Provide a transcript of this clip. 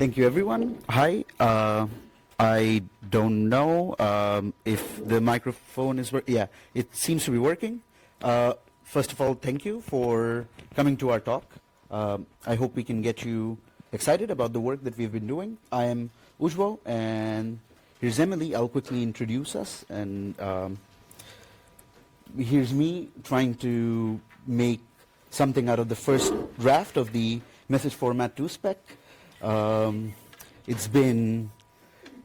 Thank you, everyone. Hi. I don't know if the microphone is working. Yeah, it seems to be working. First of all, thank you for coming to our talk. I hope we can get you excited about the work that we've been doing. I am Ujjwal, and here's Emily. I'll quickly introduce us. And here's me trying to make something out of the first draft of the message format 2 spec. It's been